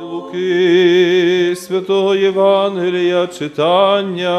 Луки Святого Євангелія читання.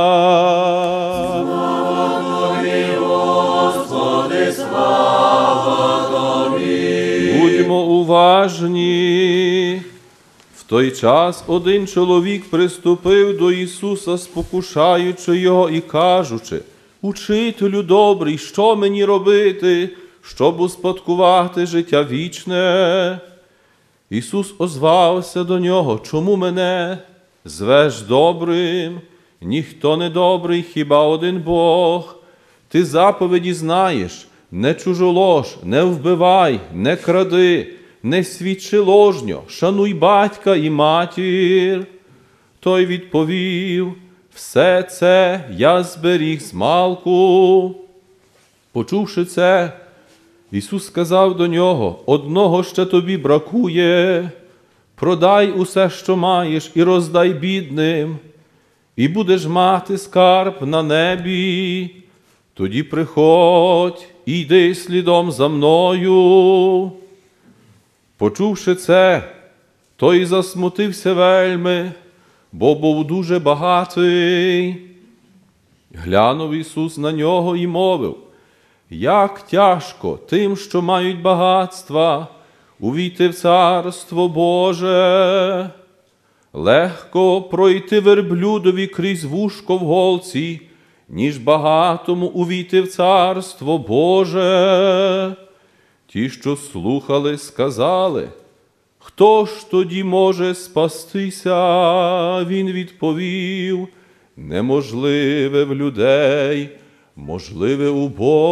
Слава Тобі, Господи, слава Тобі! Будьмо уважні. В той час один чоловік приступив до Ісуса, спокушаючи його і кажучи: «Учителю добрий, що мені робити, щоб успадкувати життя вічне?» Ісус озвався до нього: «Чому мене звеш добрим? Ніхто не добрий, хіба один Бог. Ти заповіді знаєш: не чужолож, не вбивай, не кради, не свідчи ложньо, шануй батька і матір». Той відповів: «Все це я зберіг змалку». Почувши це, Ісус сказав до нього: «Одного ще тобі бракує. Продай усе, що маєш, і роздай бідним, і будеш мати скарб на небі. Тоді приходь і йди слідом за мною». Почувши це, той засмутився вельми, бо був дуже багатий. Глянув Ісус на нього і мовив: «Як тяжко тим, що мають багатства, увійти в Царство Боже! Легко пройти верблюдові крізь вушко в голці, ніж багатому увійти в Царство Боже». Ті, що слухали, сказали: «Хто ж тоді може спастися?» Він відповів: «Неможливе в людей, можливе у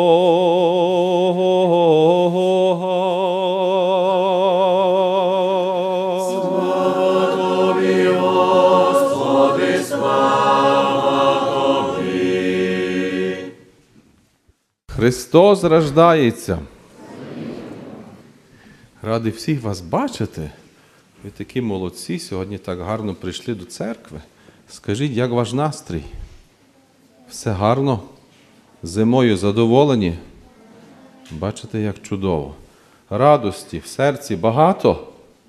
Бога». Слава Тобі, Господи, слава Тобі! Христос рождається. Радий всіх вас бачити. Ви такі молодці, сьогодні так гарно прийшли до церкви. Скажіть, як ваш настрій? Все гарно? Зимою задоволені? Бачите, як чудово. Радості в серці багато?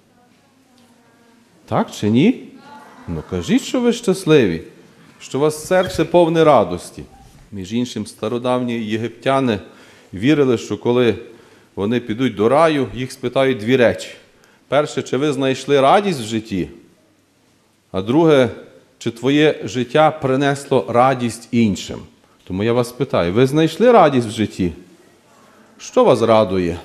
Так чи ні? Ну кажіть, що ви щасливі, що у вас серце повне радості. Між іншим, стародавні єгиптяни вірили, що коли вони підуть до раю, їх спитають дві речі. Перше, чи ви знайшли радість в житті? А друге, чи твоє життя принесло радість іншим? Тому я вас питаю, ви знайшли радість в житті? Що вас радує?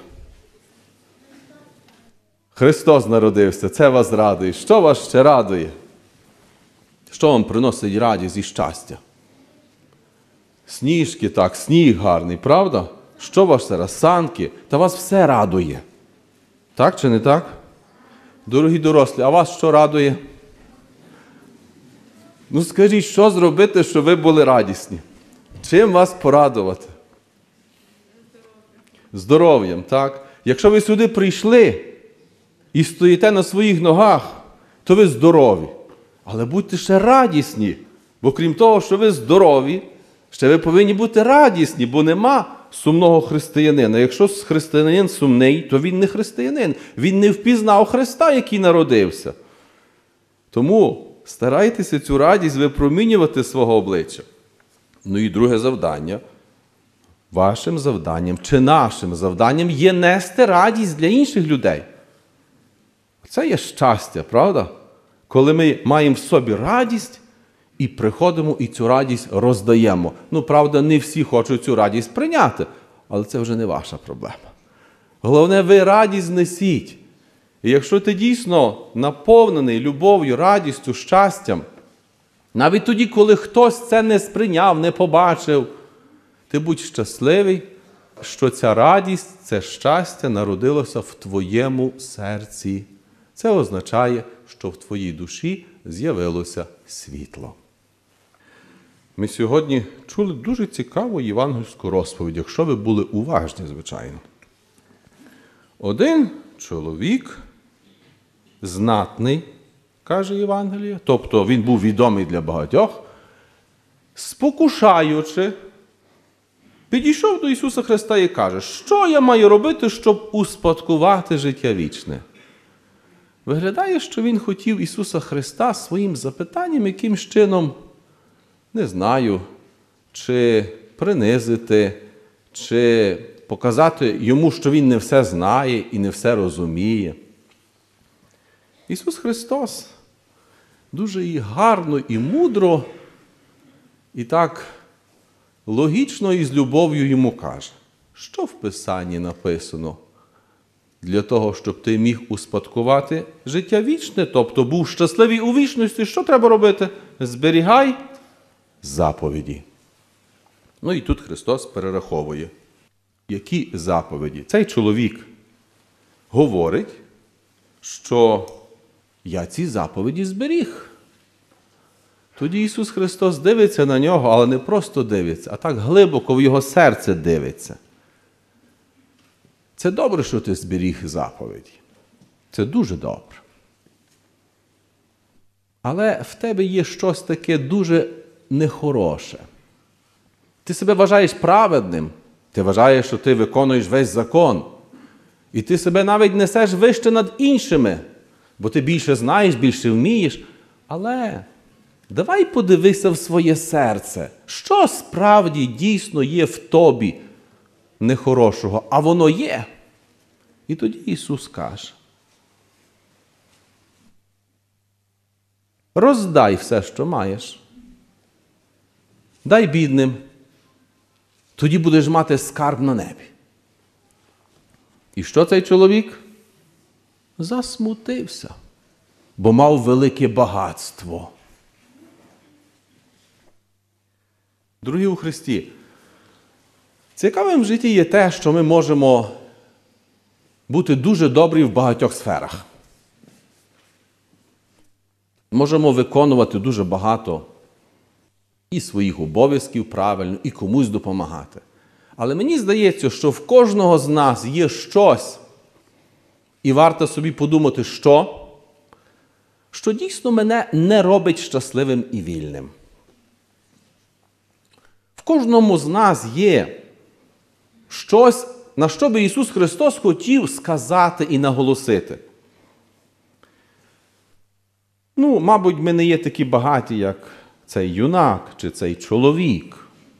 Христос народився, це вас радує. Що вас ще радує? Що вам приносить радість і щастя? Сніжки, так, сніг гарний, правда? Що вас зараз? Санки? Та вас все радує. Так чи не так? Дорогі дорослі, а вас що радує? Ну скажіть, що зробити, щоб ви були радісні? Чим вас порадувати? Здоров'ям, так? Якщо ви сюди прийшли і стоїте на своїх ногах, то ви здорові. Але будьте ще радісні, бо крім того, що ви здорові, ще ви повинні бути радісні, бо нема сумного християнина. Якщо християнин сумний, то він не християнин. Він не впізнав Христа, який народився. Тому старайтеся цю радість випромінювати з свого обличчя. Ну і друге завдання. Вашим завданням чи нашим завданням є нести радість для інших людей. Це є щастя, правда? Коли ми маємо в собі радість і приходимо і цю радість роздаємо. Ну, правда, не всі хочуть цю радість прийняти, але це вже не ваша проблема. Головне, ви радість несіть. І якщо ти дійсно наповнений любов'ю, радістю, щастям, навіть тоді, коли хтось це не сприйняв, не побачив, ти будь щасливий, що ця радість, це щастя народилося в твоєму серці. Це означає, що в твоїй душі з'явилося світло. Ми сьогодні чули дуже цікаву євангельську розповідь, якщо ви були уважні, звичайно. Один чоловік, знатний, каже Євангеліє, тобто він був відомий для багатьох, спокушаючи, підійшов до Ісуса Христа і каже: «Що я маю робити, щоб успадкувати життя вічне?» Виглядає, що він хотів Ісуса Христа своїм запитанням якимсь чином, не знаю, чи принизити, чи показати йому, що він не все знає і не все розуміє. Ісус Христос дуже і гарно, і мудро, і так логічно і з любов'ю йому каже, що в Писанні написано для того, щоб ти міг успадкувати життя вічне, тобто був щасливий у вічності, що треба робити? Зберігай заповіді. Ну і тут Христос перераховує, які заповіді. Цей чоловік говорить, що я ці заповіді зберіг. Тоді Ісус Христос дивиться на нього, але не просто дивиться, а так глибоко в його серце дивиться. Це добре, що ти зберіг заповіді. Це дуже добре. Але в тебе є щось таке дуже нехороше. Ти себе вважаєш праведним, ти вважаєш, що ти виконуєш весь закон. І ти себе навіть несеш вище над іншими, бо ти більше знаєш, більше вмієш. Але давай подивися в своє серце, що справді дійсно є в тобі нехорошого, а воно є. І тоді Ісус каже, роздай все, що маєш. Дай бідним. Тоді будеш мати скарб на небі. І що цей чоловік? Засмутився, бо мав велике багатство. Дорогі у Христі, цікавим в житті є те, що ми можемо бути дуже добрі в багатьох сферах. Можемо виконувати дуже багато і своїх обов'язків правильно, і комусь допомагати. Але мені здається, що в кожного з нас є щось, і варто собі подумати, що дійсно мене не робить щасливим і вільним. В кожному з нас є щось, на що би Ісус Христос хотів сказати і наголосити. Мабуть, ми не є такі багаті, як цей юнак чи цей чоловік.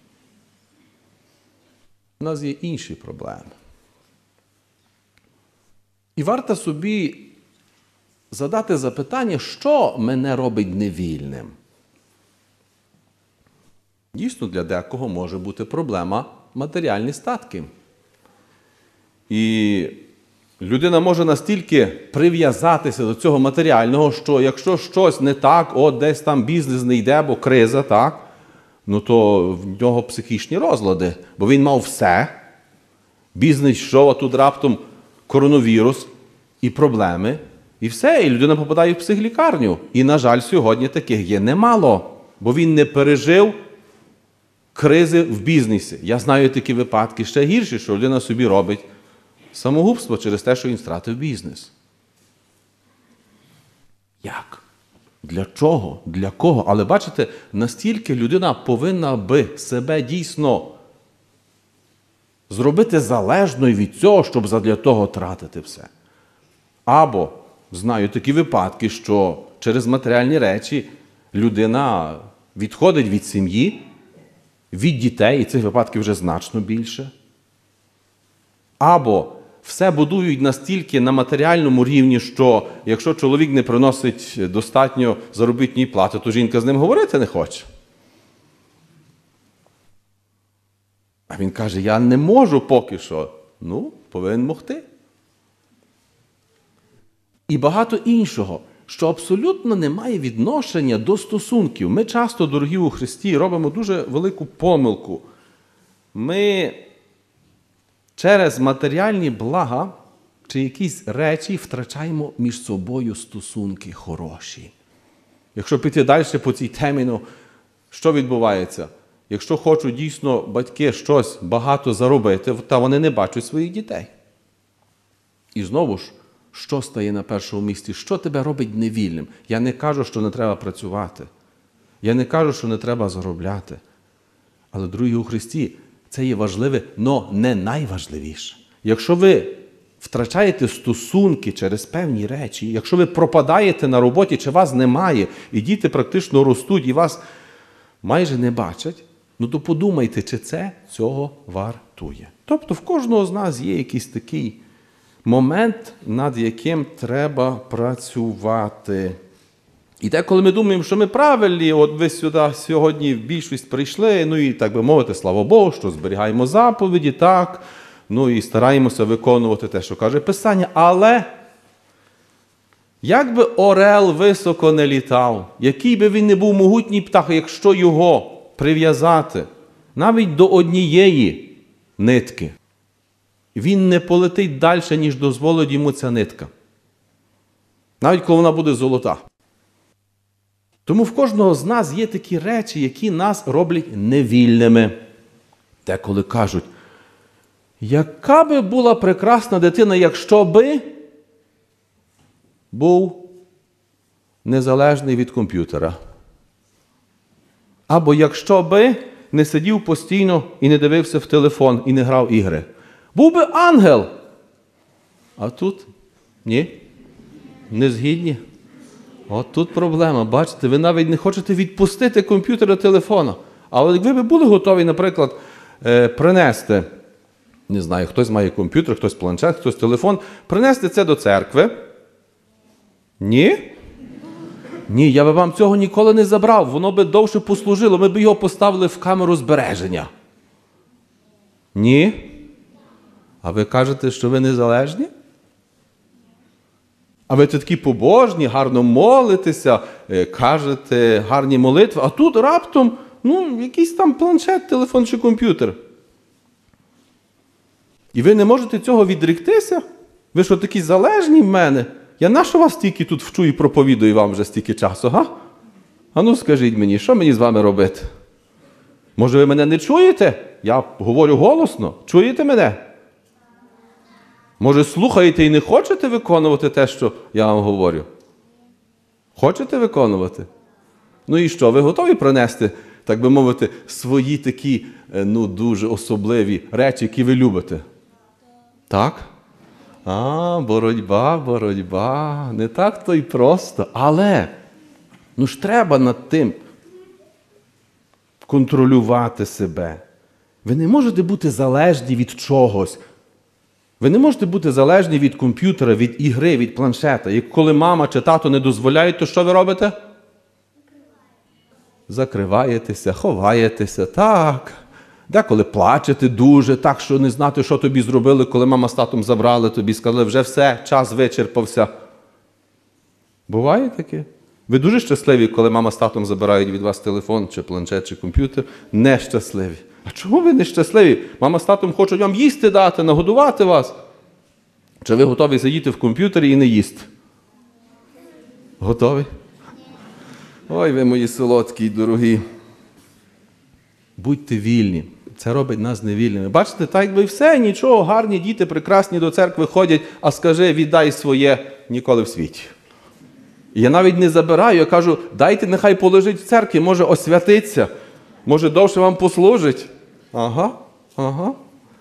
У нас є інші проблеми. І варто собі задати запитання, що мене робить невільним. Дійсно, для декого може бути проблема матеріальні статки. І людина може настільки прив'язатися до цього матеріального, що якщо щось не так, десь там бізнес не йде, бо криза, так, то в нього психічні розлади, бо він мав все, бізнес йшов, а тут раптом коронавірус і проблеми, і все, і людина попадає в психлікарню. І, на жаль, сьогодні таких є немало, бо він не пережив кризи в бізнесі. Я знаю такі випадки ще гірші, що людина собі робить самогубство через те, що він втратив бізнес. Як? Для чого? Для кого? Але бачите, настільки людина повинна би себе дійсно зробити залежною від цього, щоб задля того тратити все. Або, знаю такі випадки, що через матеріальні речі людина відходить від сім'ї, від дітей, і цих випадків вже значно більше. Або все будують настільки на матеріальному рівні, що якщо чоловік не приносить достатньо заробітної плати, то жінка з ним говорити не хоче. А він каже, я не можу поки що. Повинен могти. І багато іншого, що абсолютно не має відношення до стосунків. Ми часто, дорогі у Христі, робимо дуже велику помилку. Ми через матеріальні блага чи якісь речі втрачаємо між собою стосунки хороші. Якщо піти далі по цій темі, що відбувається? Якщо хочуть дійсно батьки щось багато заробити, та вони не бачать своїх дітей. І знову ж, що стає на першому місці? Що тебе робить невільним? Я не кажу, що не треба працювати. Я не кажу, що не треба заробляти. Але, друзі, у Христі, це є важливе, але не найважливіше. Якщо ви втрачаєте стосунки через певні речі, якщо ви пропадаєте на роботі, чи вас немає, і діти практично ростуть, і вас майже не бачать, ну то подумайте, чи це цього вартує. Тобто в кожного з нас є якийсь такий момент, над яким треба працювати. І те, коли ми думаємо, що ми правильні, от ви сюди сьогодні в більшість прийшли, ну і, так би мовити, слава Богу, що зберігаємо заповіді, так, ну і стараємося виконувати те, що каже Писання, але як би орел високо не літав, який би він не був могутній птах, якщо його прив'язати навіть до однієї нитки, він не полетить далі, ніж дозволить йому ця нитка. Навіть коли вона буде золота. Тому в кожного з нас є такі речі, які нас роблять невільними. Деколи кажуть, яка би була прекрасна дитина, якщо би був незалежний від комп'ютера. Або якщо би не сидів постійно і не дивився в телефон, і не грав ігри. Був би ангел. А тут ні, не згідні. От тут проблема, бачите, ви навіть не хочете відпустити комп'ютер від телефону. Але якби ви були готові, наприклад, принести, не знаю, хтось має комп'ютер, хтось планшет, хтось телефон, принести це до церкви. Ні? Ні, я би вам цього ніколи не забрав, воно би довше послужило, ми б його поставили в камеру збереження. Ні? А ви кажете, що ви незалежні? А ви такі побожні, гарно молитеся, кажете гарні молитви, а тут раптом, якийсь там планшет, телефон чи комп'ютер. І ви не можете цього відректися? Ви що, такі залежні в мене? Я нащо вас стільки тут вчу і проповідую вам вже стільки часу, га? А ну скажіть мені, що мені з вами робити? Може ви мене не чуєте? Я говорю голосно. Чуєте мене? Може слухаєте і не хочете виконувати те, що я вам говорю? Хочете виконувати? Ну і що, ви готові принести, так би мовити, свої такі, дуже особливі речі, які ви любите? Так? Боротьба, не так то й просто. Але, ж треба над тим контролювати себе. Ви не можете бути залежні від чогось. Ви не можете бути залежні від комп'ютера, від ігри, від планшета. І коли мама чи тато не дозволяють, то що ви робите? Закриваєтеся, ховаєтеся, так. Деколи плачете дуже, так, що не знати, що тобі зробили, коли мама з татом забрали тобі, сказали, вже все, час вичерпався. Буває таке? Ви дуже щасливі, коли мама з татом забирають від вас телефон, чи планшет, чи комп'ютер? Нещасливі. А чому ви нещасливі? Мама з татом хочуть вам їсти дати, нагодувати вас. Чи ви готові сидіти в комп'ютері і не їсти? Готові? Ой, ви мої солодкі й дорогі. Будьте вільні. Це робить нас невільними. Бачите, так якби все, нічого, гарні діти, прекрасні до церкви ходять, а скажи, віддай своє, ніколи в світі. І я навіть не забираю, я кажу, дайте, нехай полежить в церкві, може освятиться, може довше вам послужить. Ага.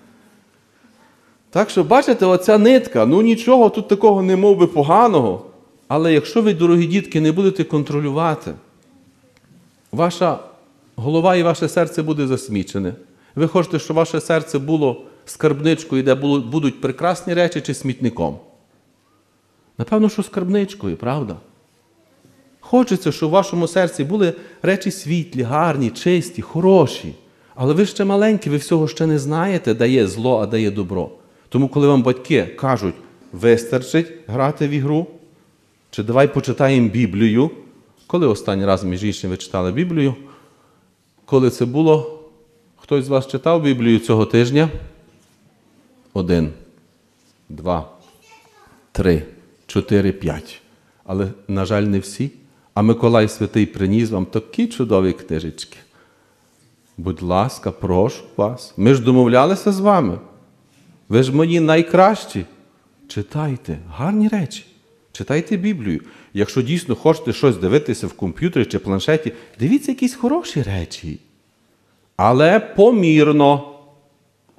Так що, бачите, оця нитка, нічого тут такого не мов би поганого, але якщо ви, дорогі дітки, не будете контролювати, ваша голова і ваше серце буде засмічене. Ви хочете, щоб ваше серце було скарбничкою, де будуть прекрасні речі, чи смітником? Напевно, що скарбничкою, правда? Хочеться, щоб в вашому серці були речі світлі, гарні, чисті, хороші. Але ви ще маленькі, ви всього ще не знаєте, де є зло, а де є добро. Тому, коли вам батьки кажуть, вистачить грати в ігру, чи давай почитаємо Біблію. Коли останній раз, між іншим, ви читали Біблію? Коли це було? Хтось з вас читав Біблію цього тижня? 1, 2, 3, 4, 5. Але, на жаль, не всі. А Миколай Святий приніс вам такі чудові книжечки. Будь ласка, прошу вас. Ми ж домовлялися з вами. Ви ж мої найкращі. Читайте гарні речі. Читайте Біблію. Якщо дійсно хочете щось дивитися в комп'ютері чи планшеті, дивіться якісь хороші речі. Але помірно.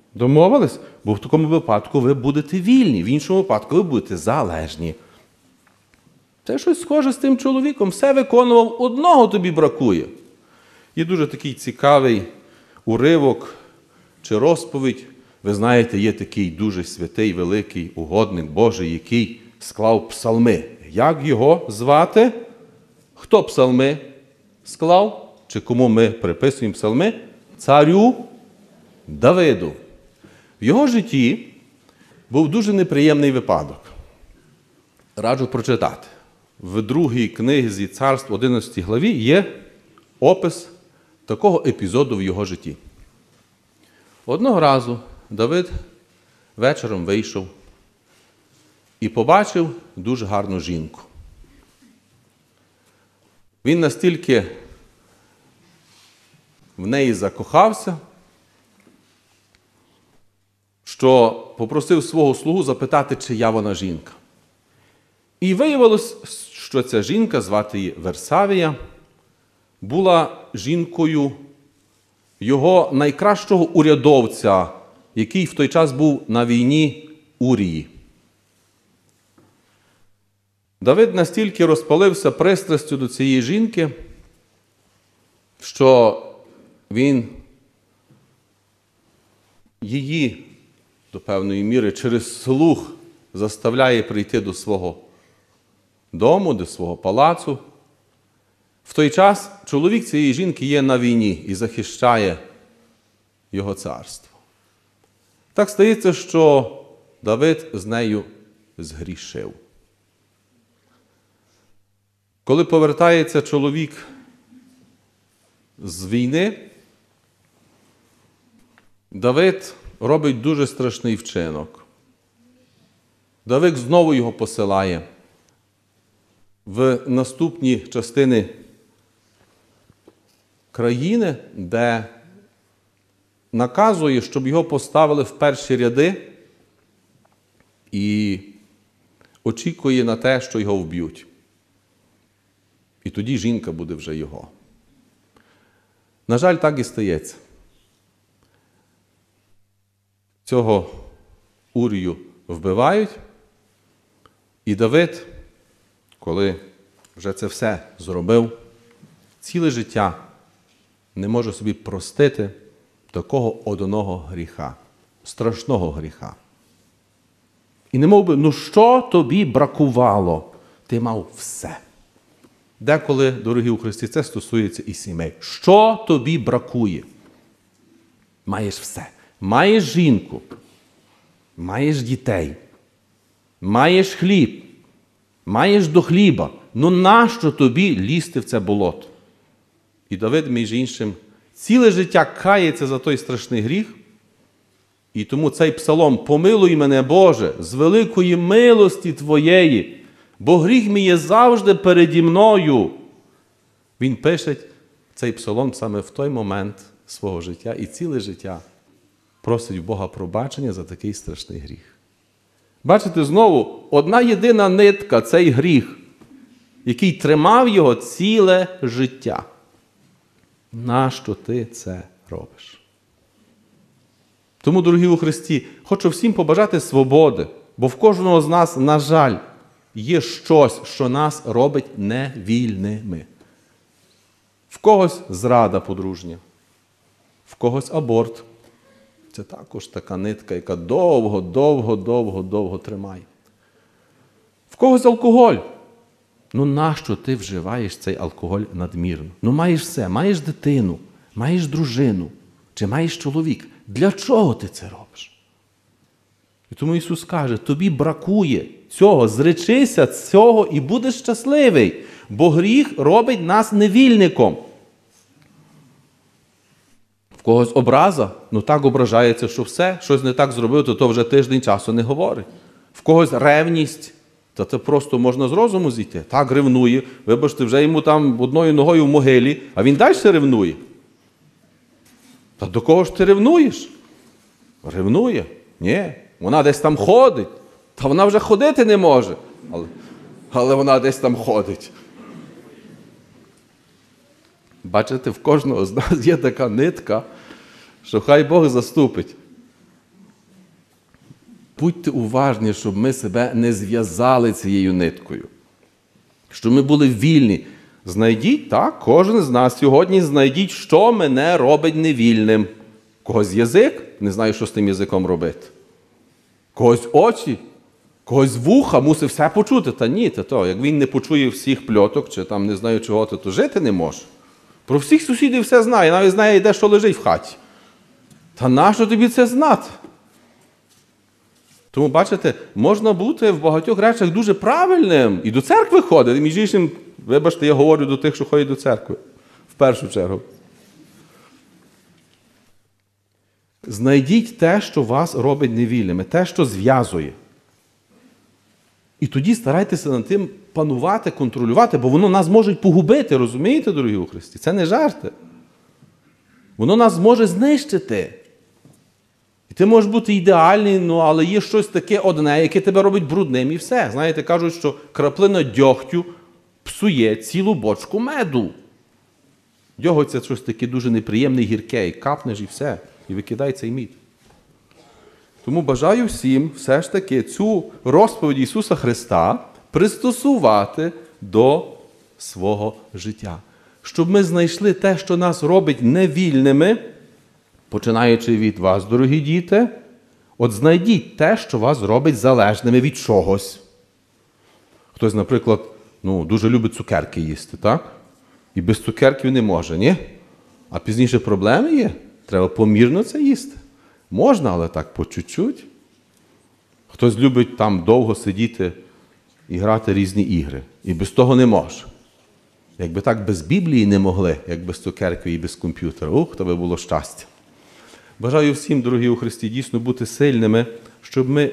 Домовились? Бо в такому випадку ви будете вільні, в іншому випадку ви будете залежні. Це щось схоже з тим чоловіком. Все виконував, одного тобі бракує. Є дуже такий цікавий уривок чи розповідь. Ви знаєте, є такий дуже святий, великий угодник Божий, який склав псалми. Як його звати? Хто псалми склав? Чи кому ми приписуємо псалми? Царю Давиду. В його житті був дуже неприємний випадок. Раджу прочитати. В 2 книзі Царств, 11 главі, є опис такого епізоду в його житті. Одного разу Давид вечором вийшов і побачив дуже гарну жінку. Він настільки в неї закохався, що попросив свого слугу запитати, чия вона жінка. І виявилось, що ця жінка, звати її Версавія, була жінкою його найкращого урядовця, який в той час був на війні Урії. Давид настільки розпалився пристрастю до цієї жінки, що він її до певної міри через слух заставляє прийти до свого дому, до свого палацу. В той час чоловік цієї жінки є на війні і захищає його царство. Так стається, що Давид з нею згрішив. Коли повертається чоловік з війни, Давид робить дуже страшний вчинок. Давид знову його посилає в наступні частини країни, де наказує, щоб його поставили в перші ряди і очікує на те, що його вб'ють. І тоді жінка буде вже його. На жаль, так і стається. Цього Урію вбивають, і Давид, коли вже це все зробив, ціле життя не може собі простити такого одного гріха, страшного гріха. І не мов би, що тобі бракувало? Ти мав все. Деколи, дорогі у Христі, це стосується і сімей. Що тобі бракує? Маєш все. Маєш жінку, маєш дітей, маєш хліб, маєш до хліба. Нащо тобі лізти в це болото? І Давид, між іншим, ціле життя кається за той страшний гріх. І тому цей псалом «Помилуй мене, Боже, з великої милості Твоєї, бо гріх мій є завжди переді мною». Він пише цей псалом саме в той момент свого життя і ціле життя просить в Бога пробачення за такий страшний гріх. Бачите, знову, одна єдина нитка – цей гріх, який тримав його ціле життя. Нащо ти це робиш? Тому, дорогі у Христі, хочу всім побажати свободи, бо в кожного з нас, на жаль, є щось, що нас робить невільними. В когось зрада подружня, в когось аборт. Це також така нитка, яка довго тримає. В когось алкоголь. Нащо ти вживаєш цей алкоголь надмірно? Маєш все, маєш дитину, маєш дружину, чи маєш чоловік. Для чого ти це робиш? І тому Ісус каже, тобі бракує цього, зречися цього і будеш щасливий, бо гріх робить нас невільником. В когось образа, так ображається, що все, щось не так зробив, то вже тиждень часу не говорить. В когось ревність, та це просто можна з розуму зійти. Так ревнує, вибачте, вже йому там одною ногою в могилі, а він далі ревнує. Та до кого ж ти ревнуєш? Ревнує? Ні, вона десь там ходить. Та вона вже ходити не може, але вона десь там ходить. Бачите, в кожного з нас є така нитка, що хай Бог заступить. будьте уважні, щоб ми себе не зв'язали цією ниткою. Щоб ми були вільні. Знайдіть, так, кожен з нас сьогодні знайдіть, що мене робить невільним. Когось язик, не знаю, що з тим язиком робити. Когось очі, когось вуха, мусить все почути. Та ні, як він не почує всіх пльоток, чи там не знаю чого, то жити не може. Про всіх сусідів все знає, навіть знає, де що лежить в хаті. Та нащо тобі це знати? Тому, бачите, можна бути в багатьох речах дуже правильним і до церкви ходити. Між іншим, вибачте, я говорю до тих, що ходять до церкви. В першу чергу. Знайдіть те, що вас робить невільними, те, що зв'язує. І тоді старайтеся над тим панувати, контролювати, бо воно нас може погубити, розумієте, дорогі у Христі? Це не жарти. Воно нас може знищити. І ти можеш бути ідеальний, але є щось таке одне, яке тебе робить брудним і все. Знаєте, кажуть, що краплина дьогтю псує цілу бочку меду. Дьоготь – це щось таке дуже неприємне, гірке, і капнеш і все, і викидай цей мід. Тому бажаю всім все ж таки цю розповідь Ісуса Христа пристосувати до свого життя. Щоб ми знайшли те, що нас робить невільними, починаючи від вас, дорогі діти, от знайдіть те, що вас робить залежними від чогось. Хтось, наприклад, дуже любить цукерки їсти, так? І без цукерків не може, ні? А пізніше проблеми є. Треба помірно це їсти. Можна, але так по чуть-чуть. Хтось любить там довго сидіти і грати різні ігри. І без того не може. Якби так без Біблії не могли, як без цукерки і без комп'ютера, то би було щастя. Бажаю всім, дорогі у Христі, дійсно бути сильними, щоб ми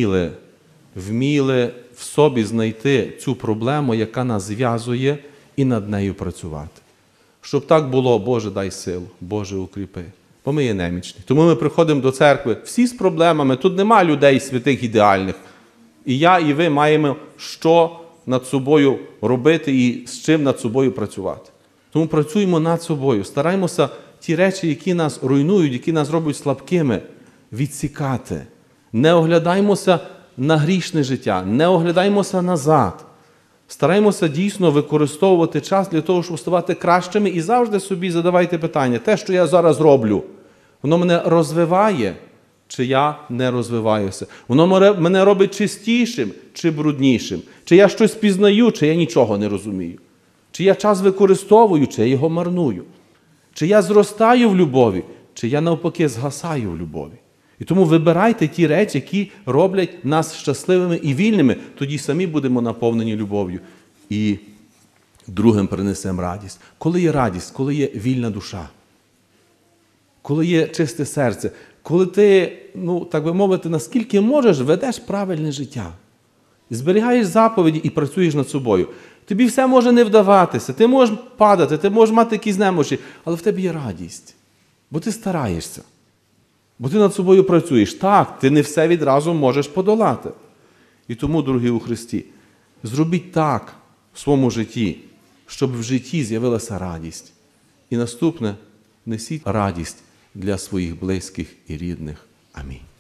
вміли в собі знайти цю проблему, яка нас зв'язує, і над нею працювати. Щоб так було, Боже, дай силу, Боже, укріпи. Бо ми є немічні. Тому ми приходимо до церкви всі з проблемами. Тут нема людей святих ідеальних. І я, і ви маємо що над собою робити і з чим над собою працювати. Тому працюємо над собою. Стараємося ті речі, які нас руйнують, які нас роблять слабкими, відсікати. Не оглядаймося на грішне життя, не оглядаймося назад. Стараємося дійсно використовувати час для того, щоб ставати кращими, і завжди собі задавайте питання, те, що я зараз роблю, воно мене розвиває, чи я не розвиваюся? Воно мене робить чистішим чи бруднішим? Чи я щось пізнаю, чи я нічого не розумію? Чи я час використовую, чи я його марную? Чи я зростаю в любові, чи я навпаки згасаю в любові? І тому вибирайте ті речі, які роблять нас щасливими і вільними. Тоді самі будемо наповнені любов'ю. І другим принесемо радість. Коли є радість, коли є вільна душа, коли є чисте серце, коли ти, так би мовити, наскільки можеш, ведеш правильне життя. Зберігаєш заповіді і працюєш над собою. Тобі все може не вдаватися, ти можеш падати, ти можеш мати якісь немочі, але в тебе є радість, бо ти стараєшся. Бо ти над собою працюєш. Так, ти не все відразу можеш подолати. І тому, дорогі у Христі, зробіть так в своєму житті, щоб в житті з'явилася радість. І наступне, несіть радість для своїх близьких і рідних. Амінь.